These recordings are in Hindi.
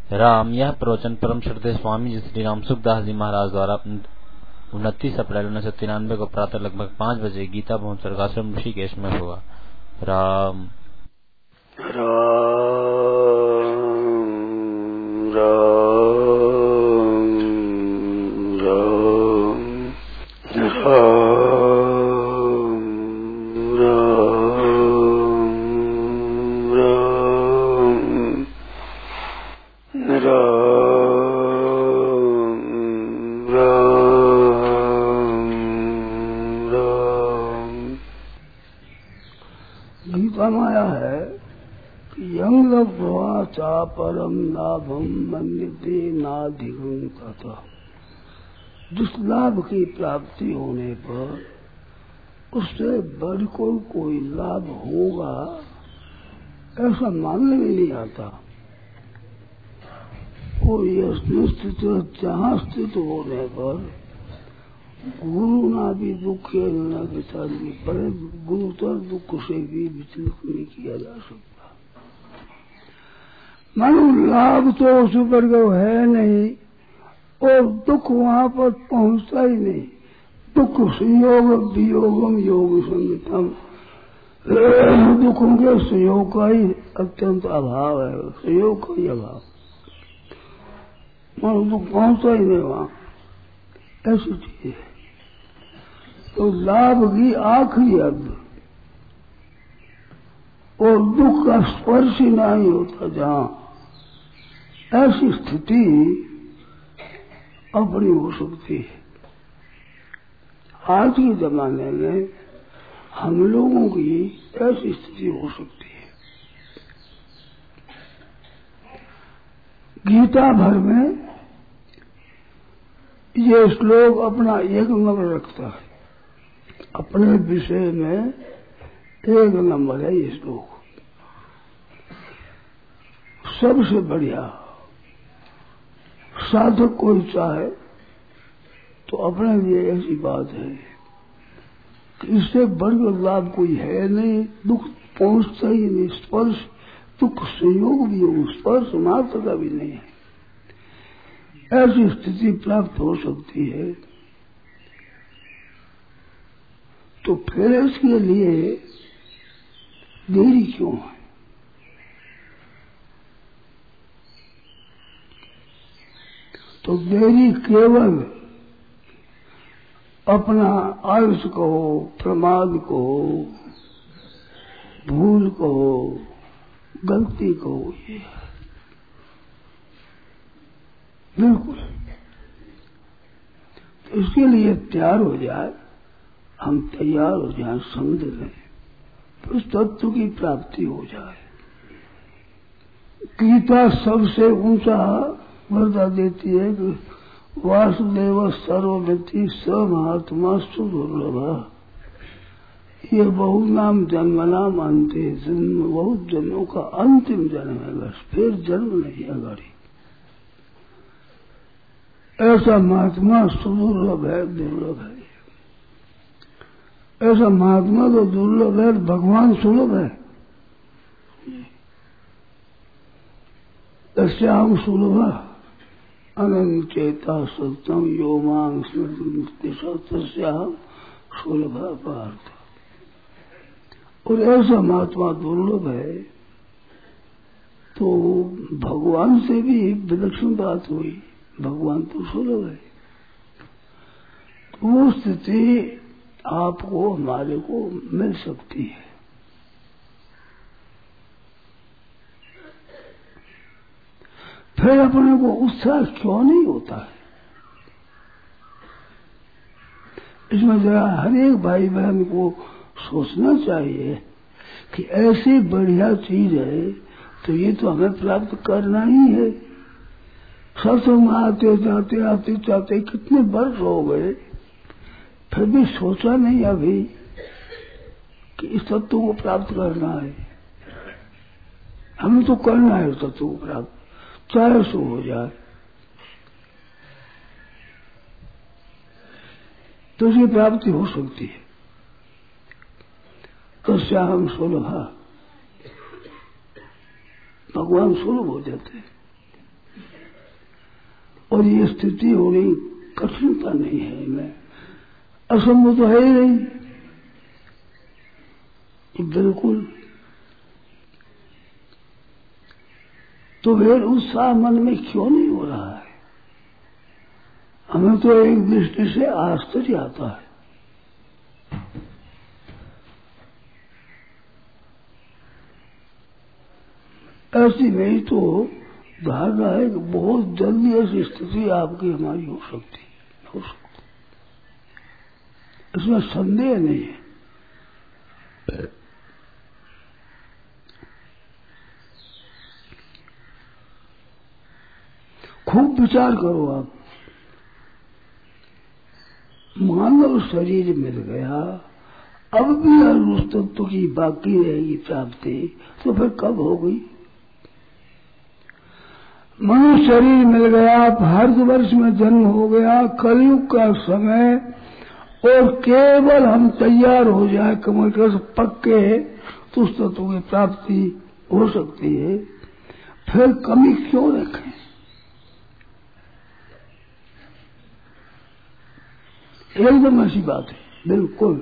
राम। यह प्रवचन परम श्रद्धेय स्वामी जी श्री राम सुखदास जी महाराज द्वारा 29 अप्रैल 1993 को प्रातः लगभग 5 बजे गीता भवन स्वर्गाश्रम ऋषिकेश में हुआ। राम राम राम परम लाभम मन्यते नाधिगम तथा। जिस लाभ की प्राप्ति होने पर उससे बढ़कर कोई लाभ होगा ऐसा मानने में नहीं आता। और यह निश्चित जहाँ स्थित होने पर गुरु ना भी दुख है न विचारी पर गुरुतर दुख से भी विचलित नहीं किया जा सकता। मानो लाभ तो उस पर है नहीं और दुख वहाँ पर पहुँचता ही नहीं। दुख संयोग वियोगम योग संगतम, दुखों के संयोग का ही अत्यंत अभाव है, संयोग का ही अभाव। मानो दुख पहुँचता ही नहीं वहाँ, ऐसी चीज है। तो लाभ की आखिरी हद और दुख का स्पर्श ही नहीं होता जहाँ, ऐसी स्थिति अपनी हो सकती है। आज के जमाने में हम लोगों की ऐसी स्थिति हो सकती है। गीता भर में ये श्लोक अपना एक नंबर रखता है, अपने विषय में एक नंबर है ये श्लोक। सबसे बढ़िया साधक कोई चाहे तो अपने लिए ऐसी बात है कि इससे बढ़कर लाभ कोई है नहीं, दुख पहुंचता ही नहीं, स्पर्श दुख संयोग भी हो, स्पर्श मात्र का भी नहीं है। ऐसी स्थिति प्राप्त हो सकती है। तो फिर इसके लिए देरी क्यों है? तो देरी केवल अपना आयुष को, प्रमाद को, भूल को, गलती को, ये बिल्कुल। तो इसके लिए तैयार हो जाए, हम तैयार हो जाए, समझ लें, उस तत्व की प्राप्ति हो जाए। गीता सबसे ऊंचा वर्दा देती है कि वासुदेव सर्वव्यक्ति स महात्मा सुदुर्लभ। ये बहु नाम जन्म नाम अंते, जन्म बहुत जन्मों का अंतिम जन्म है, बस फिर जन्म नहीं है गाड़ी। ऐसा महात्मा सुदुर्लभ है, दुर्लभ है। ऐसा महात्मा तो दुर्लभ है, भगवान सुलभ है। तस्याम सुलभ अनंत चेता सत्यम यो मांग स्मृति तस्याम सुलभ पार्थ। और ऐसा महात्मा दुर्लभ है तो भगवान से भी विलक्षण बात हुई, भगवान तो सुलभ है। तो वो स्थिति आपको हमारे को मिल सकती है। फिर अपने को उत्साह क्यों नहीं होता है? इसमें जरा हर एक भाई बहन को सोचना चाहिए कि ऐसी बढ़िया चीज है तो ये तो हमें प्राप्त करना ही है। सत्संग आते जाते आते जाते कितने वर्ष हो गए, फिर भी सोचा नहीं अभी कि इस तत्व को प्राप्त करना है। हमें तो करना है इस तत्व को प्राप्त, चाहे सो हो जाए। तो उसकी प्राप्ति हो सकती है। तस्याहम सुलभ, भगवान सुलभ हो जाते हैं। और ये स्थिति होनी कठिनता नहीं है इनमें, असंभव तो है ही नहीं, बिल्कुल। तो फिर उत्साह मन में क्यों नहीं हो रहा है? हमें तो एक दृष्टि से आश्चर्य आता है। ऐसी नहीं तो धारणा है कि बहुत जल्दी ऐसी स्थिति आपकी हमारी हो सकती है, इसमें संदेह नहीं है। खूब विचार करो आप। मानव शरीर मिल गया, अब भी उस तत्व की बाकी रहेगी प्राप्ति, तो फिर कब होगी? मनुष्य शरीर मिल गया, भारतवर्ष में जन्म हो गया, कलयुग का समय, और केवल हम तैयार हो जाए कमल कर पक्के, तो उस तत्व की प्राप्ति हो सकती है। फिर कमी क्यों रखें? एकदम ऐसी बात है, बिल्कुल।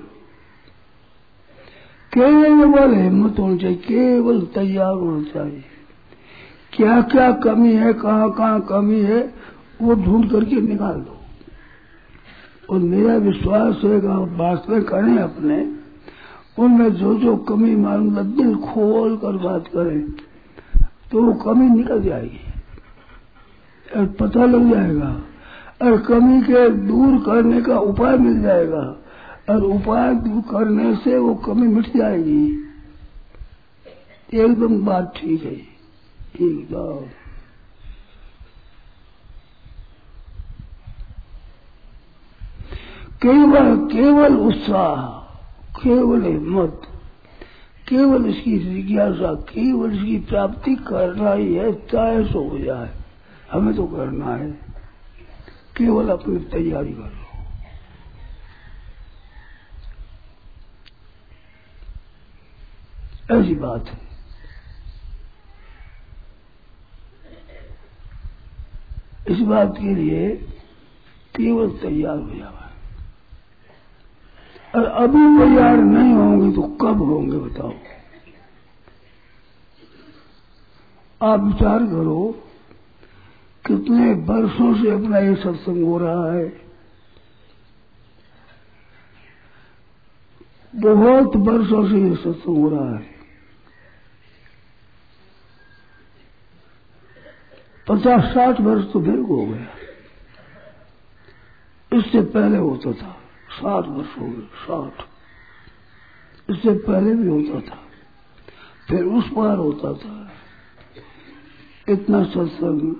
केवल हिम्मत होनी चाहिए, केवल तैयार होना चाहिए। क्या क्या कमी है, कहाँ कहाँ कमी है, वो ढूंढ करके निकाल दो। और मेरा विश्वास है कि आप वास्तव करें अपने, उनमें जो जो कमी मालूम, दिल खोल कर बात करें, तो वो कमी निकल जाएगी और पता लग जाएगा, और कमी के दूर करने का उपाय मिल जाएगा, और उपाय दूर करने से वो कमी मिट जाएगी। एकदम बात ठीक है, एकदम। केवल उत्साह, केवल हिम्मत, केवल इसकी जिज्ञासा, केवल इसकी प्राप्ति करना ही है, चाहे सो हो जाए, हमें तो करना है। केवल अपनी तैयारी कर लो। ऐसी बात है। इस बात के लिए केवल तैयार हो जाओ, और अभी तैयार नहीं होंगे तो कब होंगे बताओ? आप विचार करो, कितने वर्षों से अपना ये सत्संग हो रहा है, बहुत वर्षों से ये सत्संग हो रहा है। 50-60 वर्ष तो फिर हो गया, इससे पहले होता था 60 वर्ष हो गए, 60, इससे पहले भी होता था, फिर उस पार होता था। इतना सत्संग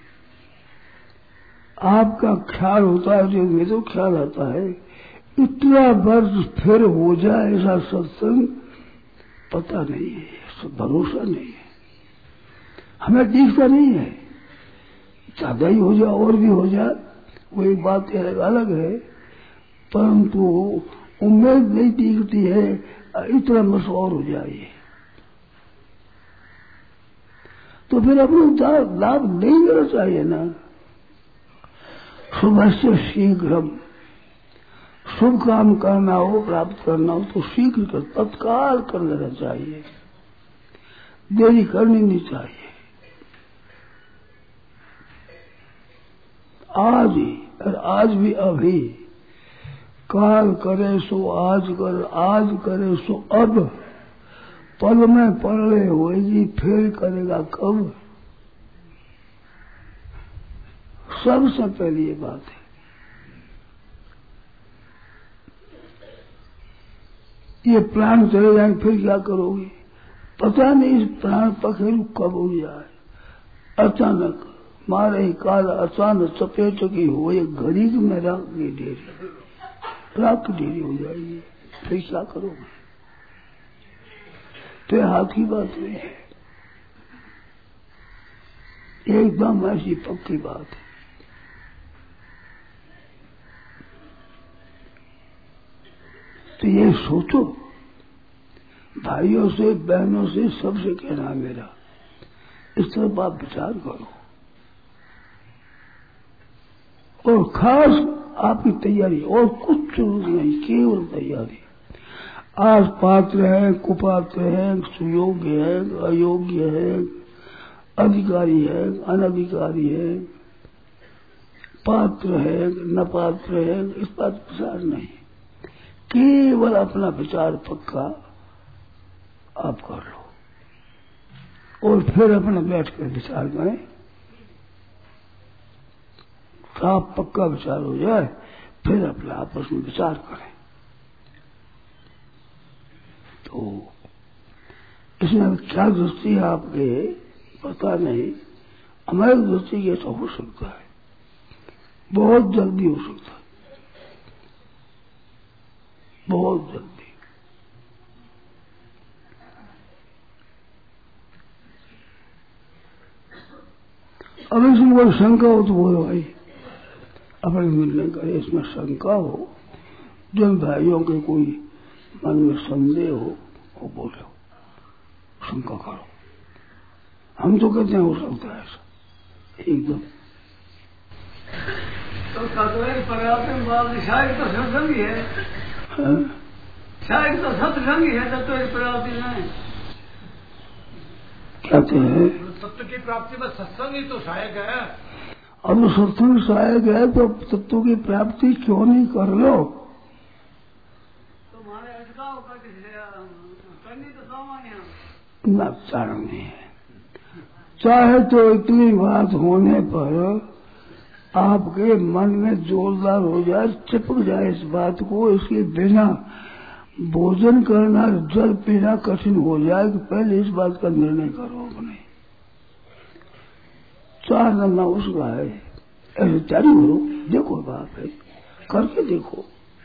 आपका ख्याल होता है, जो मेरे तो ख्याल आता है, इतना वर्ष फिर हो जाए ऐसा सत्संग पता नहीं है, भरोसा नहीं है, हमें दिखता नहीं है। ज्यादा ही हो जाए और भी हो जाए, वो एक बात अलग है, परंतु उम्मीद नहीं दिखती है इतना मशहूर हो जाए, तो फिर अपना लाभ नहीं लेना चाहिए ना। सुबह से शीघ्र शुभ काम करना हो, प्राप्त करना हो, तो शीघ्र कर, तत्काल कर लेना चाहिए, देरी करनी नहीं चाहिए। आज ही, और आज भी अभी, काल करे सो आज कर, आज करे सो अब, पल में पड़े होएगी फिर करेगा कब। सबसे पहली ये बात है। ये प्राण चले जाएंगे फिर क्या करोगे? पता नहीं इस प्राण पखेरु कब हो जाए, अचानक मारे ही काला अचानक चपेट की हो, ये घड़ी में राख की डेरी हो जाएगी, फिर क्या करोगे? फिर हाथ की बात नहीं है, एकदम ऐसी पक्की बात है। तो ये सोचो, भाइयों से, बहनों से, सबसे कहना है मेरा, इस तरफ आप विचार करो। और खास आपकी तैयारी, और कुछ जरूरत नहीं, केवल तैयारी। आज पात्र है, कुपात्र है, सुयोग्य है, अयोग्य है, अधिकारी है, अनधिकारी है, पात्र है, न पात्र है, इस बात विचार नहीं। केवल अपना विचार पक्का आप कर लो और फिर अपना बैठ कर विचार करें। साफ पक्का विचार हो जाए फिर अपने आपस में विचार करें। तो इसमें क्या दृष्टि है आपके पता नहीं, हमारी दृष्टि ये तो हो सकता है, बहुत जल्दी हो सकता है, बहुत जल्दी। अब इसमें कोई शंका हो तो बोलो भाई, अपने मिलने करे इसमें शंका हो, जिन भाइयों के कोई मन में संदेह हो वो बोलो, शंका करो। हम तो कहते हैं हो सकता है ऐसा एकदम। तो शायद तो सत्संग ही है, शायद तो सत्संग ही है, तत्व की प्राप्ति नहीं। कहते हैं तत्व की प्राप्ति में सत्संग ही तो सहायक है। अब सत्संग सहायक है तो तत्व की प्राप्ति क्यों नहीं कर लो? तुम्हारे अटकाव करनी तो सामान्य न चाहनी है। चाहे तो इतनी बात होने पर आपके मन में जोरदार हो जाए, चिपक जाए इस बात को, इसके बिना भोजन करना, जल पीना कठिन हो जाए कि पहले इस बात का निर्णय करो अपने। चार नन्ना उसका है, ऐसे जारी करो, देखो बात है, करके देखो।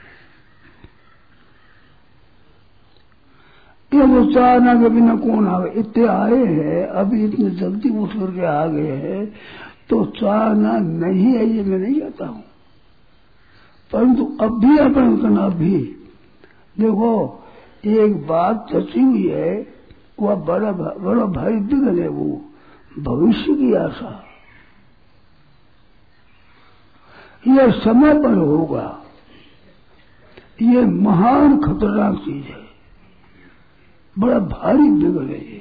ये वो चाहना के बिना कौन आ गए, इतने आए हैं, अभी इतने जल्दी उठ करके आ गए हैं, तो चाहना नहीं है ये मैं नहीं कहता हूं, परंतु अब भी अपन करना भी देखो। एक बात चची हुई है, वह बड़ा भारी बिगड़ है, वो भविष्य की आशा, यह समय पर होगा, ये महान खतरनाक चीज है, बड़ा भारी बिगड़ है ये।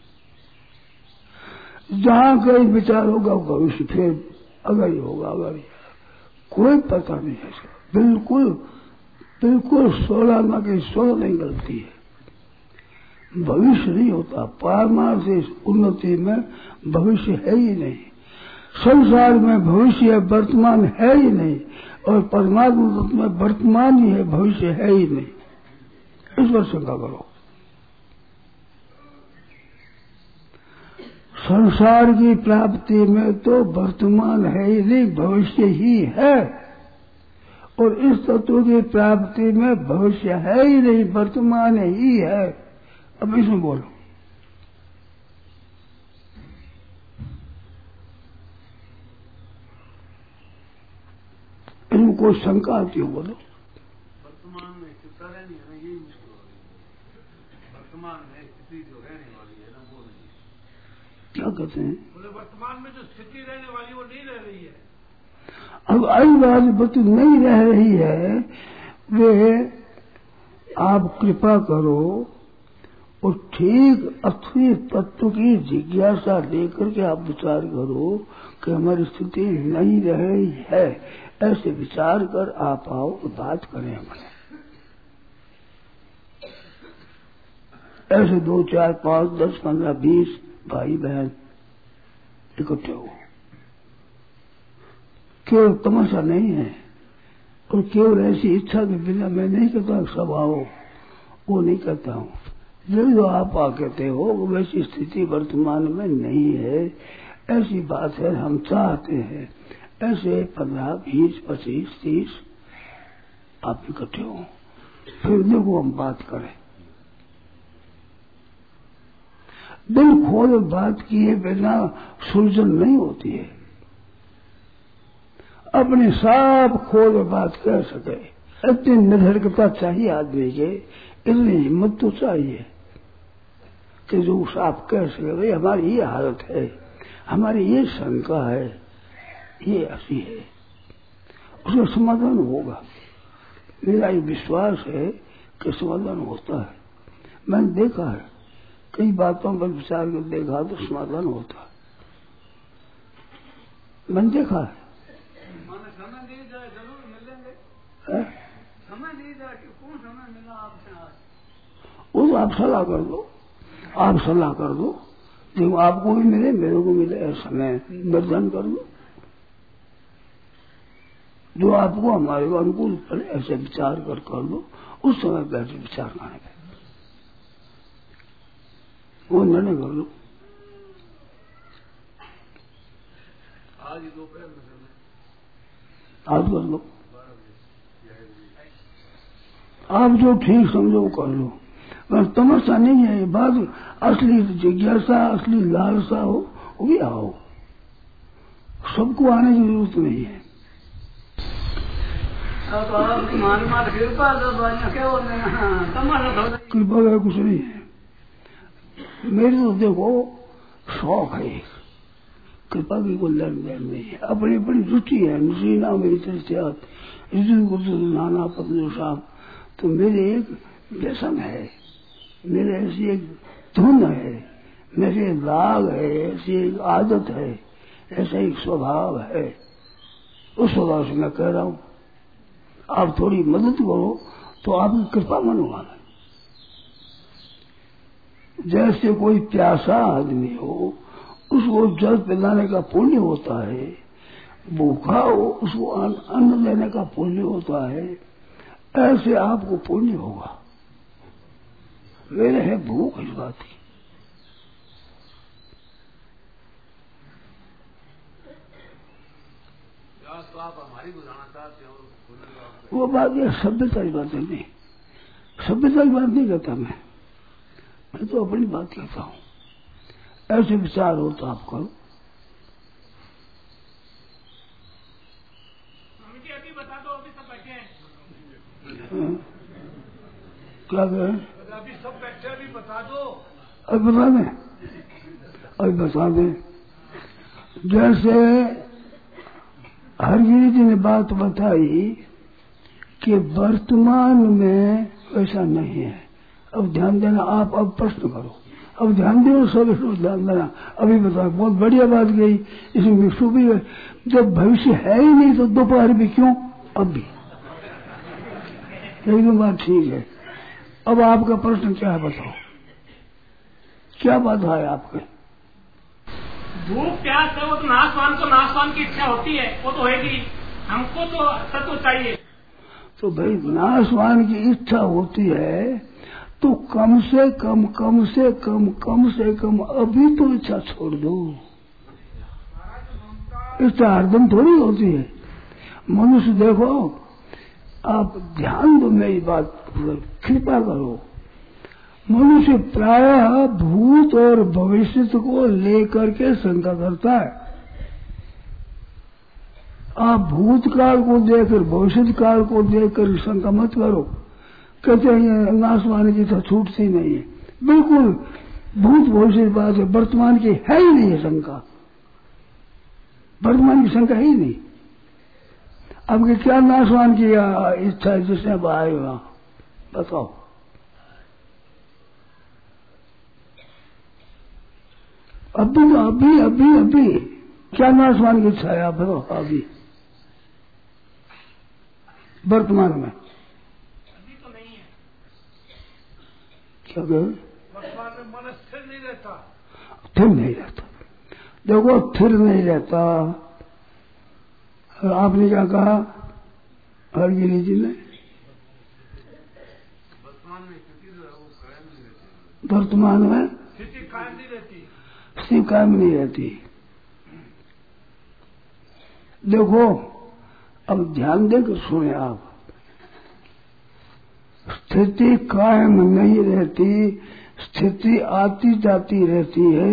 जहां कहीं विचार होगा भविष्य, फिर अगर ही होगा, अगर कोई पता नहीं है इसका, बिल्कुल बिल्कुल 16 ना की 16 नहीं गलती है। भविष्य नहीं होता, पारमार्थिक उन्नति में भविष्य है ही नहीं, संसार में भविष्य वर्तमान है ही नहीं, और परमात्मा में वर्तमान ही है, भविष्य है ही नहीं। इस पर शंका करो। संसार की प्राप्ति में तो वर्तमान है ही नहीं, भविष्य ही है, और इस तत्व की प्राप्ति में भविष्य है ही नहीं, वर्तमान ही है। अब इसमें बोलो, इसमें कोई शंका आती हो बोलो। वर्तमान में स्थिरता रहनी है ना, यही मुश्किल हो रही है। वर्तमान में स्थिति जो रहने वाली है ना, वो नहीं। क्या कहते हैं? बोले वर्तमान में जो स्थिति रहने वाली वो नहीं रह रही है। अब आई बात नहीं रह रही है, वे आप कृपा करो और ठीक असली तत्व की जिज्ञासा लेकर के आप विचार करो कि हमारी स्थिति नहीं रह रही है, ऐसे विचार कर आप आओ तो बात करें हमारे। ऐसे 2, 4, 5, 10, 15, 20 भाई बहन इकट्ठे हो, केवल तमाशा नहीं है, और केवल ऐसी इच्छा के बिना मैं नहीं कहता सब आओ, वो नहीं कहता हूं। जो आप आ कहते हो वैसी स्थिति वर्तमान में नहीं है, ऐसी बात है, हम चाहते हैं ऐसे 15, 20, 25, 30 आप इकट्ठे हो, फिर देखो हम बात करें। दिल खोल बात किए बिना सुलझन नहीं होती है, अपने साफ खोल बात कह सके, इतनी निर्धड़कता चाहिए आदमी के, इतनी हिम्मत तो चाहिए कि जो साफ कह सके भाई हमारी ये हालत है, हमारी ये शंका है, ये ऐसी है, उसका समाधान होगा। मेरा ये विश्वास है कि समाधान होता है। मैंने देखा है, कई बातों पर विचार कर देखा तो समाधान होता है। मैंने देखा है। समय नहीं जाए जरूर मिलेंगे। समय नहीं जाए कि कौन समय मिला आपसे आज? वो तो आप सलाह कर दो, आप सलाह कर दो, जो आपको भी मिले मेरे को मिले समय निर्धारण कर दो, जो आपको हमारे को अनुकूल पड़े ऐसे विचार कर दो। उस समय बैठे विचार करने पे वो निर्णय कर लो। आज ही दोपहर में समय आप कर लो, आप जो ठीक समझो वो कर लो। बस तमस्या नहीं है, ये बात असली जिज्ञासा असली लालसा हो वो भी आओ, सबको आने की जरूरत नहीं है। कृपा का कुछ नहीं है। मेरे तो देखो शौक है, कृपा की कोई लेन देन नहीं है, अपनी अपनी रुचि है। नसीना मेरी नाना पत्नी साहब, तो मेरे एक व्यसन है, मेरे ऐसी एक धुन है, मेरे राग है, ऐसी एक आदत है, ऐसा एक स्वभाव है। उस स्वभाव से मैं कह रहा हूं आप थोड़ी मदद करो तो आपकी कृपा मनवा। जैसे कोई प्यासा आदमी हो उसको जल पिलाने का पुण्य होता है, भूखा हो उसको अन्न देने का पुण्य होता है, ऐसे आपको पुण्य होगा। मेरे है भूख इस बात की। तो आप हमारी बुझाना चाहते हो वो बात ये सभ्यता की बात नहीं, सभ्यता की बात नहीं कहता मैं तो अपनी बात कहता हूं। ऐसे विचार हो तो आप करो। अभी बता दो, अभी सब बैठे हैं। क्या कहें? अभी सब बैठे, अभी बता दो। अभी बता दें, अभी बता दें। जैसे हरगिरी जी ने बात बताई कि वर्तमान में वैसा नहीं है। अब ध्यान देना, आप अब प्रश्न करो, अब ध्यान दो, सब ध्यान देना। अभी बताओ, बहुत बढ़िया बात गई इसमें भी है। जब भविष्य है ही नहीं तो दोपहर भी क्यों, अब भी एकदम बात ठीक है। अब आपका प्रश्न क्या है बताओ, क्या बात है आपके? भूख प्यास है, वो तो नाशवान की इच्छा होती है, वो तो होगी। हमको तो सत्व चाहिए। तो भाई नाशवान की इच्छा होती है तो कम से कम अभी तो इच्छा छोड़ दो। इच्छा हरदम थोड़ी होती है। मनुष्य देखो, आप ध्यान दो मेरी बात, कृपा करो। मनुष्य प्रायः भूत और भविष्य को लेकर के शंका करता है। आप भूतकाल को देखकर भविष्य काल को देखकर शंका मत करो। कहते हैं नाशवान की तो छूटती नहीं है। बिल्कुल भूत भविष्य बात है, वर्तमान की है ही नहीं है शंका, वर्तमान की शंका ही नहीं। अब क्या नाशवान की इच्छा है जिसने आए वहां बताओ? अभी क्या नाशवान की इच्छा है आप बताओ? अभी वर्तमान में अभी तो नहीं है। क्या कहें? वर्तमान में मन स्थिर नहीं रहता। स्थिर नहीं रहता, देखो स्थिर नहीं रहता। आपने क्या कहा हरगिरी जी ने? वर्तमान में स्थिति जो है वो कायम नहीं रहती। वर्तमान में स्थिति कायम नहीं रहती, स्थिति कायम नहीं रहती। देखो अब ध्यान देकर सुने आप, स्थिति कायम नहीं रहती, स्थिति आती जाती रहती है,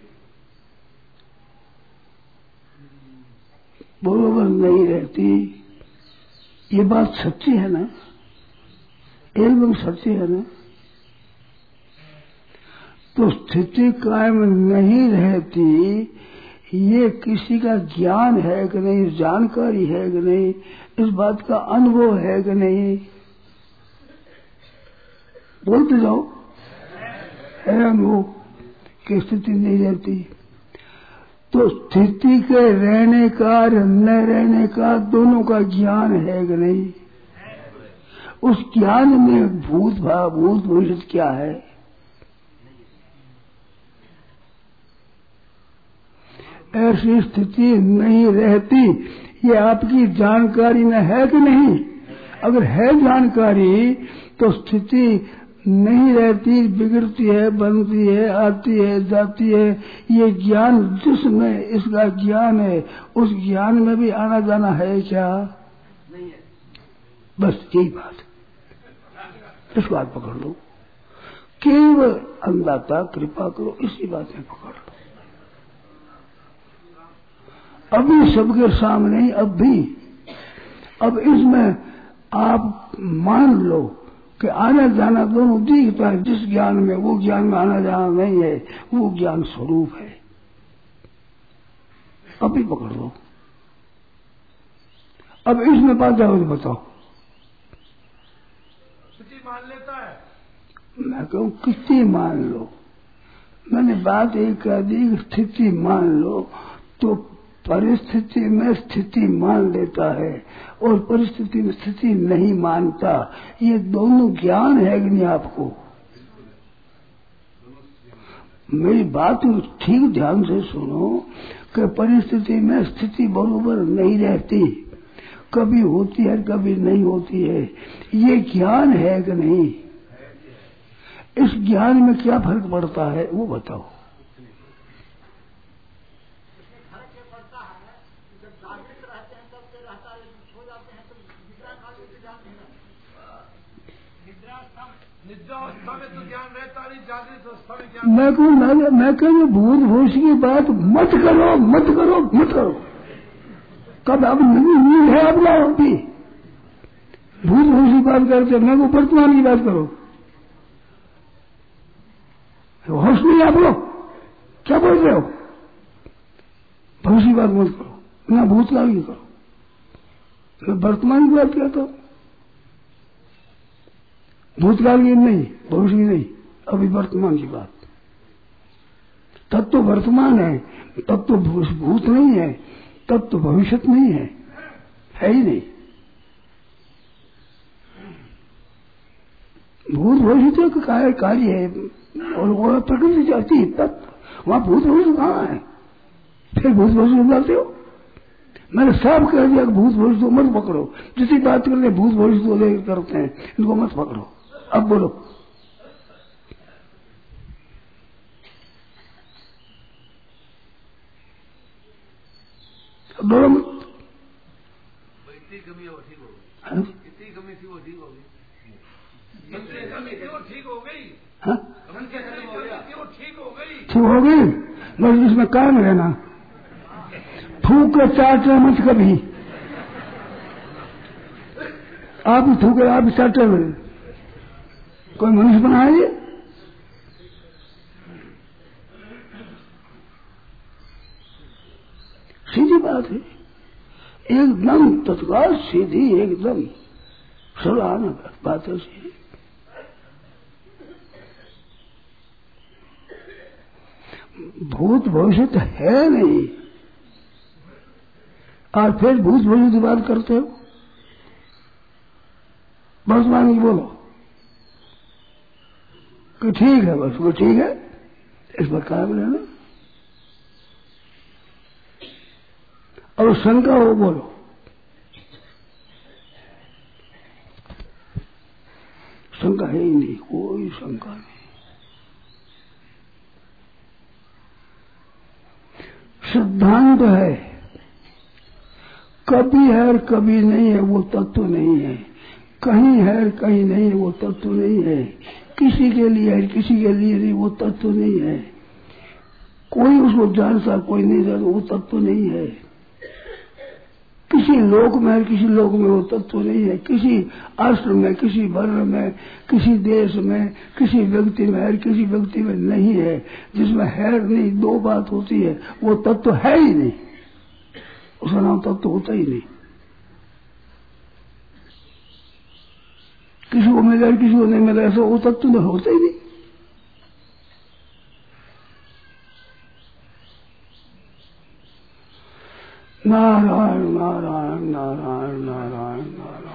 बरोबर नहीं रहती। ये बात सच्ची है ना? एकदम सच्ची है ना? तो स्थिति कायम नहीं रहती, ये किसी का ज्ञान है कि नहीं, जानकारी है कि नहीं, इस बात का अनुभव है कि नहीं, बोलते जाओ। है अनुभव की स्थिति नहीं रहती, तो स्थिति के रहने का और न रहने का दोनों का ज्ञान है कि नहीं। उस ज्ञान में भूत भविष्य क्या है? ऐसी स्थिति नहीं रहती, ये आपकी जानकारी में है कि नहीं? अगर है जानकारी तो स्थिति नहीं रहती, बिगड़ती है, बनती है, आती है, जाती है। ये ज्ञान जिसमें इसका ज्ञान है, उस ज्ञान में भी आना जाना है क्या? नहीं है। बस यही बात, इस बात पकड़ लो। केवल अंदाता कृपा करो, इसी बात में पकड़ लो। अभी सबके सामने ही, अब इसमें आप मान लो कि आना जाना दोनों दिखता है। जिस ज्ञान में, वो ज्ञान में आना जाना नहीं है, वो ज्ञान स्वरूप है। अभी पकड़ लो। अब इसमें बाधा हो तो बताओ। स्थिति मान लेता है। मैं कहूँ कितनी मान लो, मैंने बात एक कह दी, स्थिति मान लो, तो परिस्थिति में स्थिति मान लेता है और परिस्थिति में स्थिति नहीं मानता। ये दोनों ज्ञान है कि नहीं आपको? मेरी बात ठीक ध्यान से सुनो कि परिस्थिति में स्थिति बराबर नहीं रहती, कभी होती है कभी नहीं होती है। ये ज्ञान है कि नहीं? इस ज्ञान में क्या फर्क पड़ता है वो बताओ। मैं कहूँ भूत भविष्य की बात मत करो। कब अब नींद है आप लोग अभी भूत भविष्य की बात करते, मैं को वर्तमान की बात करो। होश नहीं आप लोग, क्या बोल रहे हो? भविष्य की बात मत करो, ना भूतकाल की करो, मैं वर्तमान की बात कहता हूँ। भूतकाल की नहीं, भविष्य की नहीं, अभी वर्तमान की बात। तब तो वर्तमान है, तब तो भूत नहीं है, तब तो भविष्य नहीं है ही नहीं। भूत भविष्य तो कार्य है और वो प्रकृति चाहती है, तब वहां भूत भविष्य कहाँ है? फिर भूत भविष्य बोलते हो। मैंने साफ कह दिया कि भूत भविष्य को मत पकड़ो। जिसी बात करते भूत भविष्य को करते हैं, इनको मत पकड़ो। अब बोलो। बोलो मत। इतनी कमी हो ठीक होगी, इतनी कमी थी वो ठीक होगी, ठीक हो गई। ठीक हो गई, बस इसमें कायम रहना। थूक के चाटे मत कभी। आप ही थूके, आप ही चाटे हुए। कोई मनुष्य बनाए? सीधी बात है, एकदम तत्काल सीधी, एकदम सलाना बात है। भूत भविष्य तो है नहीं, और फिर भूत भविष्य की बात करते हो। वर्तमान की बोलो कि ठीक है, बस वो ठीक है, इस पर कायम रहना। और शंका हो बोलो। शंका है ही नहीं, कोई शंका नहीं। सिद्धांत है, कभी है और कभी नहीं है, वो तत्व नहीं है। कहीं है और कहीं नहीं है, वो तत्व नहीं है। किसी के लिए है, किसी के लिए नहीं, वो तत्व नहीं है। कोई उसको जानता, कोई नहीं जानता, वो तत्व नहीं है। किसी लोक में किसी लोक में वो तत्व नहीं है, किसी आश्रम में, किसी वर्ण में, किसी देश में, किसी व्यक्ति में और किसी व्यक्ति में नहीं है। जिसमें है नहीं, दो बात होती है, वो तत्व है ही नहीं, उसका नाम तत्व होता ही नहीं। किसी को मिला किसी को नहीं मिला, ऐसा वो तत्व तो होता ही नहीं। नारायण नारायण नारायण नारायण नारायण।